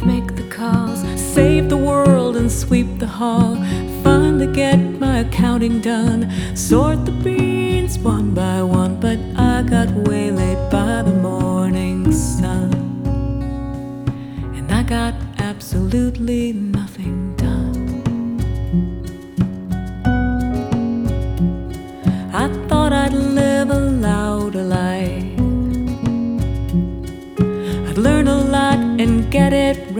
make the calls, save the world and sweep the hall. Finally get my accounting done, sort the beans one by one. But I got waylaid by the morning sun, and I got absolutely nothing done. I thought I'd live a louder life, I'd learn a lot and get it right.